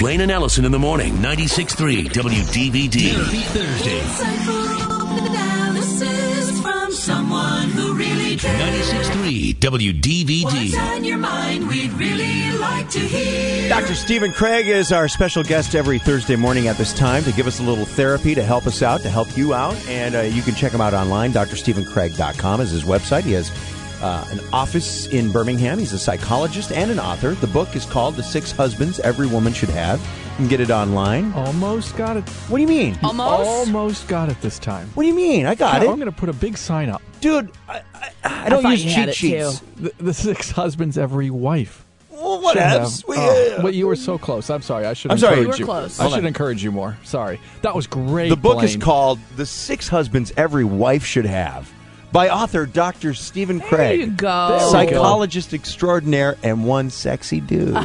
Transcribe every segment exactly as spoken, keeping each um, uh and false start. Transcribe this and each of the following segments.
Blaine and Allison in the morning, ninety-six point three W D V D. Therapy Thursday. Insightful analysis from someone who really cares. ninety-six point three W D V D. What's on your mind? We'd really like to hear. Doctor Stephen Craig is our special guest every Thursday morning at this time to give us a little therapy, to help us out, to help you out. And uh, you can check him out online. D R Stephen Craig dot com is his website. He has uh, an office in Birmingham. He's a psychologist and an author. The book is called The Six Husbands Every Woman Should Have. You can get it online. Almost got it. What do you mean? Almost? Almost got it this time. What do you mean? I got Yeah, it. I'm going to put a big sign up. Dude, I, I, I don't I use thought you had cheat it, sheets. too. The, the six husbands, every wife. Well, what should else? have- We, Oh, uh, but you were so close. I'm sorry. I should I'm sorry. encourage You were close. I Hold should on. encourage you more. Sorry. That was great. The book is Blaine. called The Six Husbands Every Wife Should Have by author Doctor Stephen Craig. There you go. There we go. Psychologist extraordinaire and one sexy dude.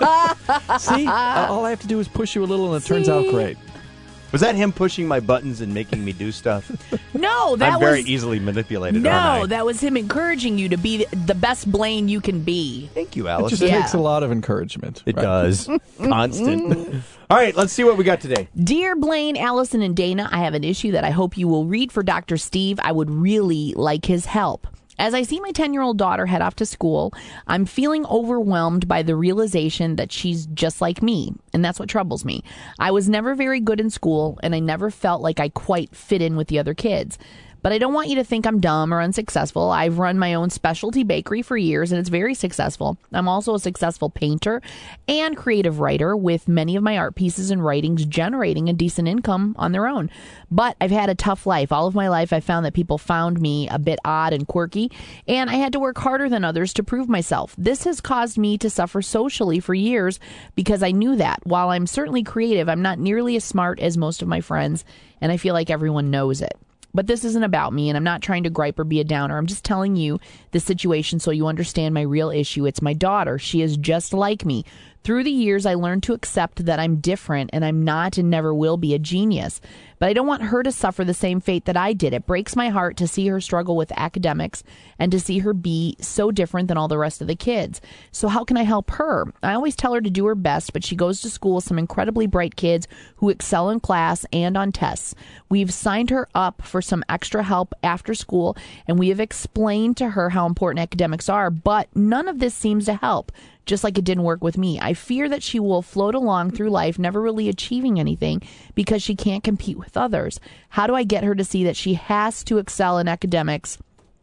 See, uh, all I have to do is push you a little, and it turns out See? great. Was that him pushing my buttons and making me do stuff? No, that I'm very was easily manipulated, aren't I? no, that was him encouraging you to be the best Blaine you can be. Thank you, It Alice. just Yeah. takes a lot of encouragement. It right? does. Constant. All right, let's see what we got today. Dear Blaine, Allison, and Dana, I have an issue that I hope you will read for Doctor Steve. I would really like his help. As I see my ten-year-old daughter head off to school, I'm feeling overwhelmed by the realization that she's just like me, and that's what troubles me. I was never very good in school, and I never felt like I quite fit in with the other kids. But I don't want you to think I'm dumb or unsuccessful. I've run my own specialty bakery for years, and it's very successful. I'm also a successful painter and creative writer, with many of my art pieces and writings generating a decent income on their own. But I've had a tough life. All of my life, I found that people found me a bit odd and quirky, and I had to work harder than others to prove myself. This has caused me to suffer socially for years because I knew that. While I'm certainly creative, I'm not nearly as smart as most of my friends, and I feel like everyone knows it. But this isn't about me, and I'm not trying to gripe or be a downer. I'm just telling you the situation so you understand my real issue. It's my daughter. She is just like me. Through the years, I learned to accept that I'm different, and I'm not and never will be a genius. But I don't want her to suffer the same fate that I did. It breaks my heart to see her struggle with academics and to see her be so different than all the rest of the kids. So how can I help her? I always tell her to do her best, but she goes to school with some incredibly bright kids who excel in class and on tests. We've signed her up for some extra help after school, and we have explained to her how important academics are, but none of this seems to help. Just like it didn't work with me. I fear that she will float along through life, never really achieving anything because she can't compete with others. How do I get her to see that she has to excel in academics?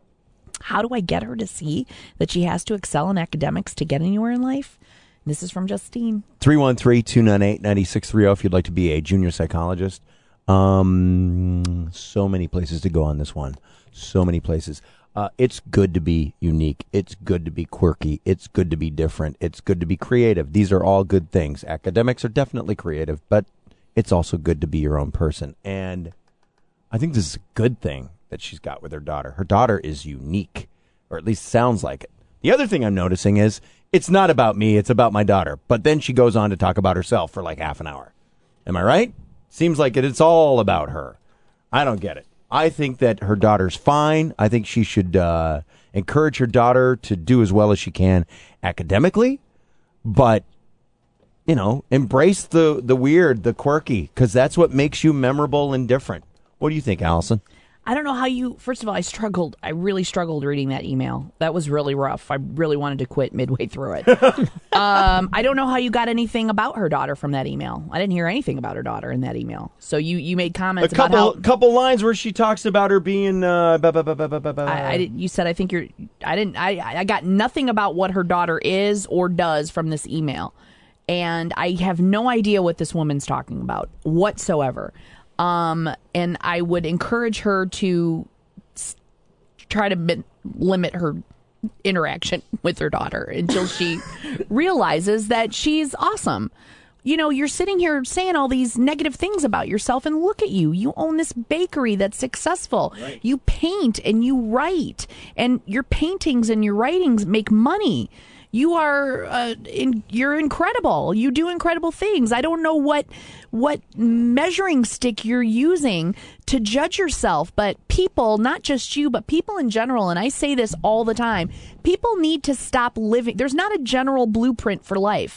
How do I get her to see that she has to excel in academics to get anywhere in life? This is from Justine. three one three, two nine eight, nine six three zero if you'd like to be a junior psychologist. Um, so many places to go on this one. So many places. Uh, it's good to be unique. It's good to be quirky. It's good to be different. It's good to be creative. These are all good things. Academics are definitely creative, but it's also good to be your own person. And I think this is a good thing that she's got with her daughter. Her daughter is unique, or at least sounds like it. The other thing I'm noticing is it's not about me. It's about my daughter. But then she goes on to talk about herself for like half an hour. Am I right? Seems like it, it's all about her. I don't get it. I think that her daughter's fine. I think she should uh, encourage her daughter to do as well as she can academically, but, you know, embrace the, the weird, the quirky, because that's what makes you memorable and different. What do you think, Allison? I don't know how you, first of all, I struggled. I really struggled reading that email. That was really rough. I really wanted to quit midway through it. um, I don't know how you got anything about her daughter from that email. I didn't hear anything about her daughter in that email. So you, you made comments A couple about how... couple lines where she talks about her being... Uh, ba, ba, ba, ba, ba, ba, ba. I, I did, you said, I think you're... I didn't... I, I got nothing about what her daughter is or does from this email. And I have no idea what this woman's talking about whatsoever. Um, and I would encourage her to s- try to min- limit her interaction with her daughter until she realizes that she's awesome. You know, you're sitting here saying all these negative things about yourself, and look at you. You own this bakery that's successful. Right. You paint and you write, and your paintings and your writings make money. You are, uh, in, you're incredible. You do incredible things. I don't know what, what measuring stick you're using to judge yourself, but people, not just you, but people in general, and I say this all the time, people need to stop living. There's not a general blueprint for life.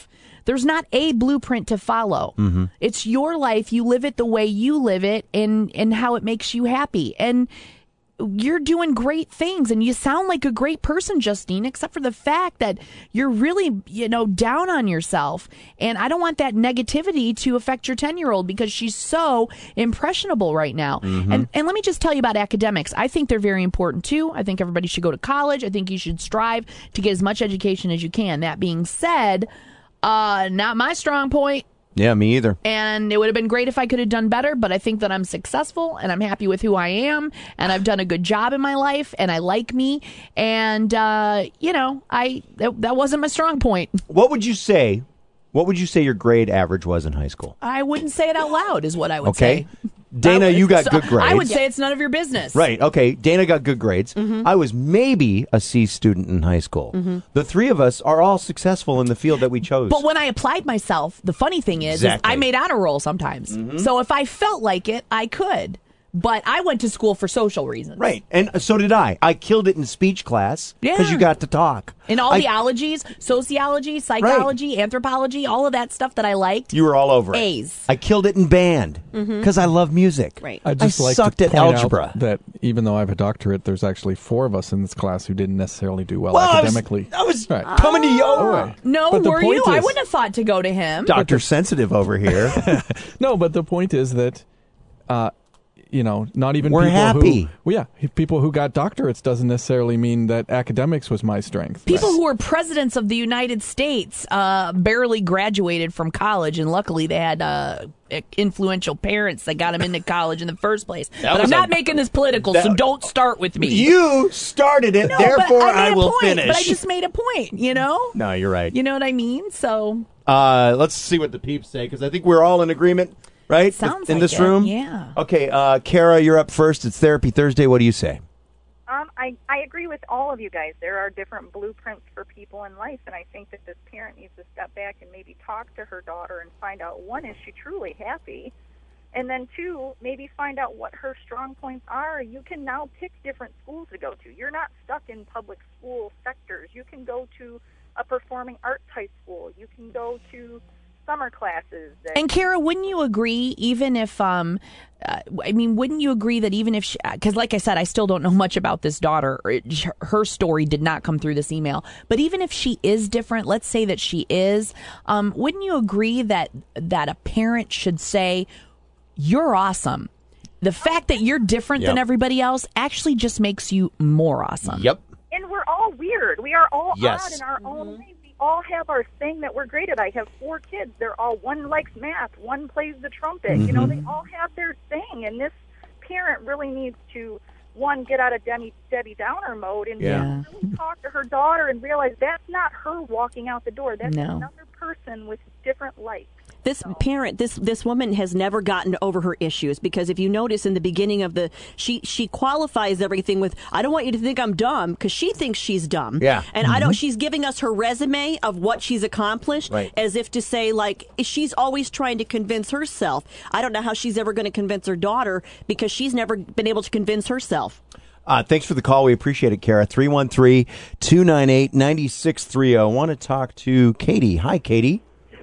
There's not a blueprint to follow. Mm-hmm. It's your life. You live it the way you live it, and and how it makes you happy. And you're doing great things, and you sound like a great person, Justine, except for the fact that you're really, you know, down on yourself. And I don't want that negativity to affect your ten-year-old because she's so impressionable right now. Mm-hmm. And and let me just tell you about academics. I think they're very important, too. I think everybody should go to college. I think you should strive to get as much education as you can. That being said, uh, not my strong point. Yeah, me either. And it would have been great if I could have done better, but I think that I'm successful and I'm happy with who I am, and I've done a good job in my life, and I like me, and uh, you know, I that, that wasn't my strong point. What would you say? What would you say your grade average was in high school? I wouldn't say it out loud, is what I would okay. say. Dana, you got so, good grades. I would say it's none of your business. Right. Okay. Dana got good grades. Mm-hmm. I was maybe a C student in high school. Mm-hmm. The three of us are all successful in the field that we chose. But when I applied myself, the funny thing is, exactly. is I made honor roll sometimes. Mm-hmm. So if I felt like it, I could. But I went to school for social reasons. Right. And so did I. I killed it in speech class because yeah. you got to talk. In all I, the ologies, sociology, psychology, right. anthropology, all of that stuff that I liked. You were all over it. A's. I killed it in band because mm-hmm. I love music. Right. I just I like sucked to at point algebra. Out that even though I have a doctorate, there's actually four of us in this class who didn't necessarily do well, well academically. I was, I was right. coming to you. Oh, no, but were you? Is, I wouldn't have thought to go to him. Doctor Sensitive over here. No, but the point is that... Uh, You know, not even We're people happy. who, well, yeah, people who got doctorates doesn't necessarily mean that academics was my strength. People right. who were presidents of the United States uh, barely graduated from college, and luckily they had uh, influential parents that got them into college in the first place. That but I'm not a, making this political, that, so don't start with me. You started it, no, therefore I, I will point, finish. But I just made a point, you know? No, you're right. You know what I mean? So uh, let's see what the peeps say, because I think we're all in agreement. Right? Sounds in like this it, room? yeah. Okay, uh, Kara, you're up first. It's Therapy Thursday. What do you say? Um, I, I agree with all of you guys. There are different blueprints for people in life, and I think that this parent needs to step back and maybe talk to her daughter and find out, one, is she truly happy? And then, two, maybe find out what her strong points are. You can now pick different schools to go to. You're not stuck in public school sectors. You can go to a performing arts high school. You can go to summer classes. That and Kara, wouldn't you agree, even if, um, uh, I mean, wouldn't you agree that even if she, because like I said, I still don't know much about this daughter. Her story did not come through this email. But even if she is different, let's say that she is, um, wouldn't you agree that that a parent should say, you're awesome? The fact that you're different yep. than everybody else actually just makes you more awesome. Yep. And we're all weird. We are all yes. odd in our own ways. All have our thing that we're great at. I have four kids. They're all, one likes math, one plays the trumpet. Mm-hmm. You know, they all have their thing. And this parent really needs to, one, get out of Debbie, Debbie Downer mode and yeah. really talk to her daughter and realize that's not her walking out the door. That's no. another person with different likes. This parent, this this woman has never gotten over her issues, because if you notice in the beginning of the, she she qualifies everything with, I don't want you to think I'm dumb, because she thinks she's dumb. Yeah. And Mm-hmm. I don't, she's giving us her resume of what she's accomplished, right. as if to say, like, she's always trying to convince herself. I don't know how she's ever going to convince her daughter, because she's never been able to convince herself. Uh, thanks for the call. We appreciate it, Kara. three one three, two nine eight, nine six three zero. I want to talk to Katie. Hi, Katie.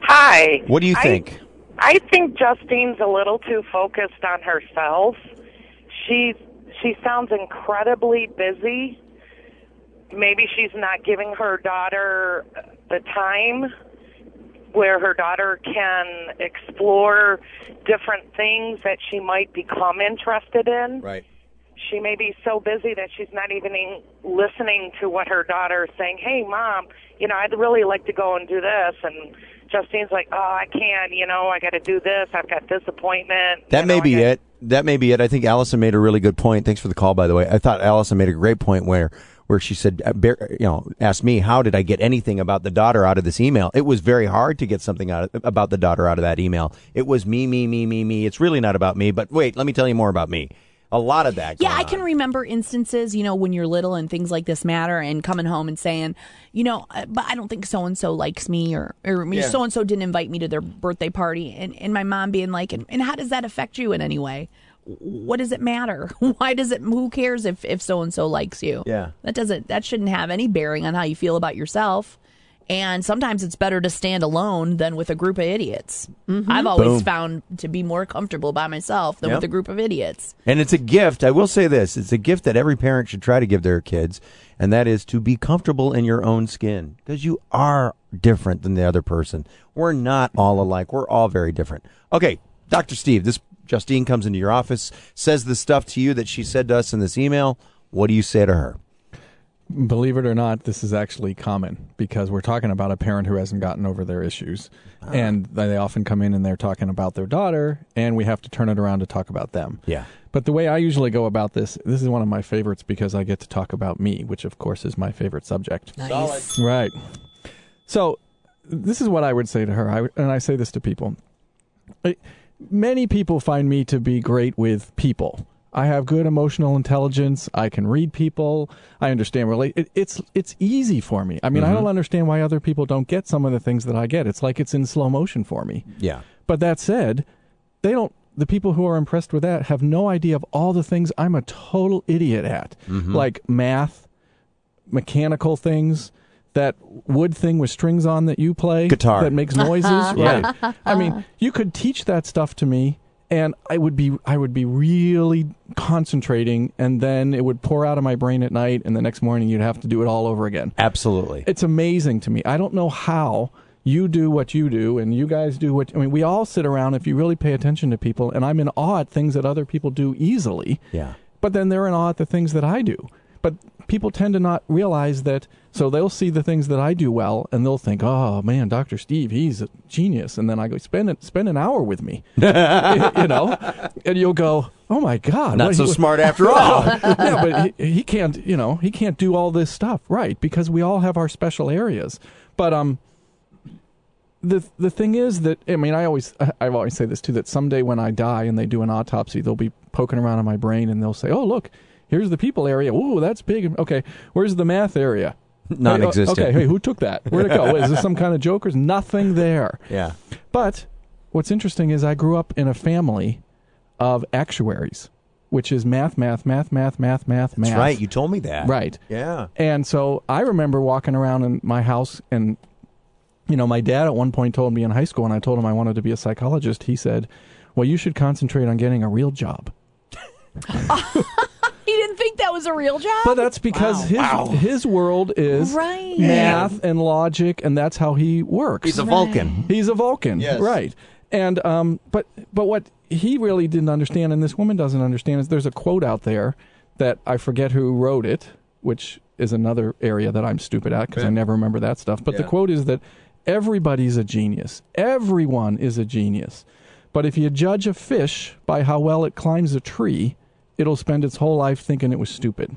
Hi. What do you I, think? I think Justine's a little too focused on herself. She she sounds incredibly busy. Maybe she's not giving her daughter the time where her daughter can explore different things that she might become interested in. Right. She may be so busy that she's not even listening to what her daughter is saying. Hey, Mom, you know, I'd really like to go and do this. And Justine's like, oh, I can't, you know, I got to do this. I've got this appointment. That you may know, be gotta... it. That may be it. I think Allison made a really good point. Thanks for the call, by the way. I thought Allison made a great point where where she said, you know, asked me, how did I get anything about the daughter out of this email? It was very hard to get something out of, about the daughter out of that email. It was me, me, me, me, me. It's really not about me. But wait, let me tell you more about me. A lot of that. Yeah, I on. can remember instances, you know, when you're little and things like this matter, and coming home and saying, you know, but I don't think so-and-so likes me, or, or Yeah. so-and-so didn't invite me to their birthday party. And, and my mom being like, and, and how does that affect you in any way? What does it matter? Why does it, who cares if, if so-and-so likes you? Yeah. That doesn't, that shouldn't have any bearing on how you feel about yourself. And sometimes it's better to stand alone than with a group of idiots. Mm-hmm. I've always Boom. found to be more comfortable by myself than Yep. with a group of idiots. And it's a gift. I will say this. It's a gift that every parent should try to give their kids, and that is to be comfortable in your own skin, because you are different than the other person. We're not all alike. We're all very different. Okay, Doctor Steve, this Justine comes into your office, says the stuff to you that she said to us in this email. What do you say to her? Believe it or not, this is actually common because we're talking about a parent who hasn't gotten over their issues. Ah. And they often come in and they're talking about their daughter, and we have to turn it around to talk about them. Yeah. But the way I usually go about this, this is one of my favorites because I get to talk about me, which of course is my favorite subject. Nice. Right. So this is what I would say to her, I, and I say this to people. I, many people find me to be great with people. I have good emotional intelligence. I can read people. I understand. Relate. It, it's it's easy for me. I mean, Mm-hmm. I don't understand why other people don't get some of the things that I get. It's like it's in slow motion for me. Yeah. But that said, they don't. The people who are impressed with that have no idea of all the things I'm a total idiot at, Mm-hmm. like math, mechanical things. That wood thing with strings on that you play, Guitar. that makes noises, Yeah. right? I mean, you could teach that stuff to me, and I would be I would be really concentrating, and then it would pour out of my brain at night, and the next morning you'd have to do it all over again. Absolutely. It's amazing to me. I don't know how you do what you do, and you guys do what. I mean, we all sit around if you really pay attention to people, and I'm in awe at things that other people do easily. Yeah. But then they're in awe at the things that I do. But people tend to not realize that. So they'll see the things that I do well, and they'll think, "Oh man, Doctor Steve, he's a genius." And then I go, "Spend it, spend an hour with me," you know, and you'll go, "Oh my God, Not what- so he- smart after all. yeah, but he, he can't, you know, he can't do all this stuff, right? Because we all have our special areas. But um, the the thing is that I mean, I always I always say this too, that someday when I die and they do an autopsy, they'll be poking around in my brain and they'll say, "Oh, look, here's the people area. Ooh, that's big. Okay, where's the math area?" Non-existent. Okay, hey, who took that? Where'd it go? Is this some kind of jokers? Nothing there. Yeah. But what's interesting is I grew up in a family of actuaries, which is math, math, math, math, math, math, math. That's right. You told me that. Right. Yeah. And so I remember walking around in my house, and, you know, my dad at one point told me in high school, when I told him I wanted to be a psychologist, he said, "Well, you should concentrate on getting a real job." He didn't think that was a real job? But that's because Wow. his his world is Right. math and logic, and that's how he works. He's a Vulcan. He's a Vulcan, Yes. right? And um, but but what he really didn't understand, and this woman doesn't understand, is there's a quote out there that I forget who wrote it, which is another area that I'm stupid at because I never remember that stuff. But the Yeah. quote is that everybody's a genius. Everyone is a genius. But if you judge a fish by how well it climbs a tree, it'll spend its whole life thinking it was stupid.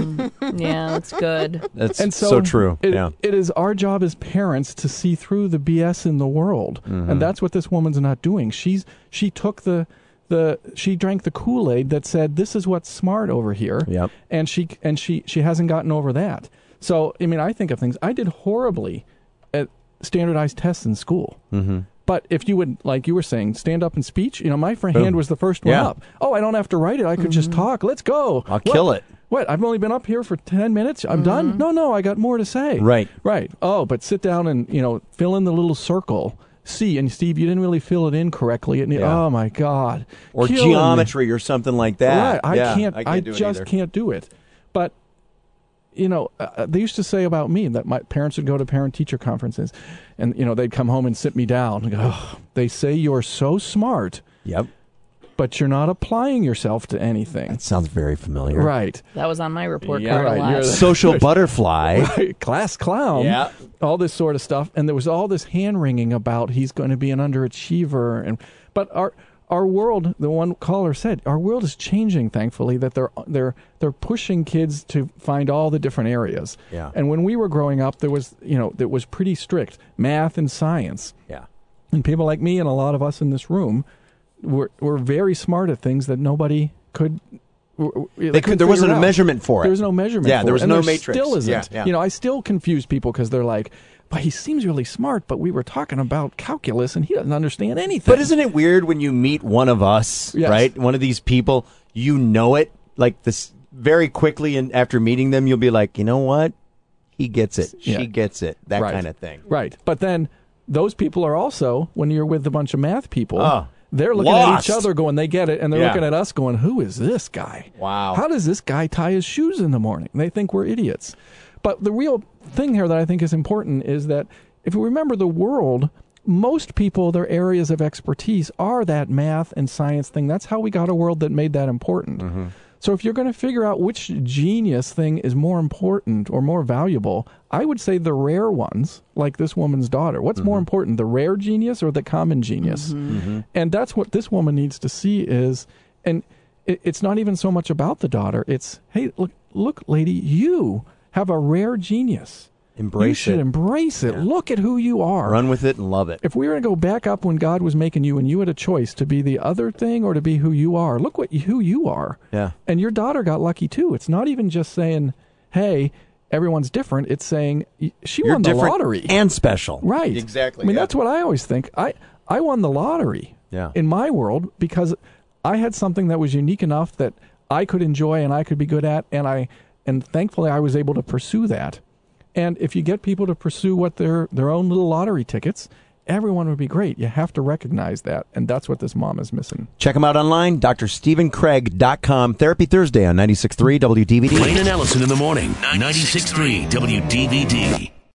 Yeah, that's good. That's And so, so true. It, yeah. it is our job as parents to see through the B S in the world, Mm-hmm. and that's what this woman's not doing. She's she took the the she drank the Kool-Aid that said this is what's smart over here, Yep. and she and she she hasn't gotten over that. So I mean, I think of things. I did horribly at standardized tests in school. Mm-hmm. But if you would, like you were saying, stand up and speech, you know, my friend hand was the first one Yeah. up. Oh, I don't have to write it. I could just talk. Let's go. I'll What? kill it. What? I've only been up here for ten minutes. I'm done? No, no, I got more to say. Right. Right. Oh, but sit down and, you know, fill in the little circle. See, and Steve, you didn't really fill it in correctly. And, Yeah. oh, my God. Or Killing me. geometry or something like that. Right. I Yeah, can't, I, I, can't do it just either. can't do it. But, you know, uh, they used to say about me that my parents would go to parent-teacher conferences and, you know, they'd come home and sit me down and go, oh, they say you're so smart, Yep. but you're not applying yourself to anything. That sounds very familiar. Right. That was on my report Yeah, card right, a lot. you're the- Social butterfly. Right, class clown, Yeah. all this sort of stuff, and there was all this hand wringing about he's going to be an underachiever, and but our our world, the one caller said, our world is changing. Thankfully, that they're they're they're pushing kids to find all the different areas. Yeah. And when we were growing up, there was you know that was pretty strict math and science, Yeah. and people like me and a lot of us in this room were were very smart at things that nobody could. They They could, there wasn't a measurement for it. There was no measurement. Yeah, for there was it. And no there matrix. Still isn't. Yeah, yeah. You know, I still confuse people because they're like, "But he seems really smart, but we were talking about calculus, and he doesn't understand anything." But isn't it weird when you meet one of us, Yes. right? One of these people, you know it like this very quickly, and after meeting them, you'll be like, you know what? he gets it. Yeah. She gets it. That Right. kind of thing. Right. But then those people are also, when you're with a bunch of math people, Oh, they're looking lost. at each other going, they get it, and they're Yeah. looking at us going, who is this guy? Wow. How does this guy tie his shoes in the morning? They think we're idiots. But the real thing here that I think is important is that if you remember the world, most people, their areas of expertise are that math and science thing. That's how we got a world that made that important. Mm-hmm. So if you're going to figure out which genius thing is more important or more valuable, I would say the rare ones, like this woman's daughter. What's Mm-hmm. more important, the rare genius or the common genius? Mm-hmm. And that's what this woman needs to see is, and it, it's not even so much about the daughter. It's, hey, look, look, lady, you have a rare genius. Embrace You should it. embrace it. Look at who you are. Run with it and love it. If we were to go back up when God was making you and you had a choice to be the other thing or to be who you are, look what who you are. Yeah. And your daughter got lucky too. It's not even just saying, hey, everyone's different. It's saying y- she You're won the different lottery. and special. Right. Exactly. I mean, yeah. that's what I always think. I, I won the lottery Yeah. in my world because I had something that was unique enough that I could enjoy and I could be good at, and I and thankfully I was able to pursue that. And if you get people to pursue what their their own little lottery tickets, everyone would be great. You have to recognize that, and that's what this mom is missing. Check him out online, D R Stephen Craig dot com. Therapy Thursday on ninety-six point three W D V D. Wayne and Ellison in the morning. ninety-six point three W D V D.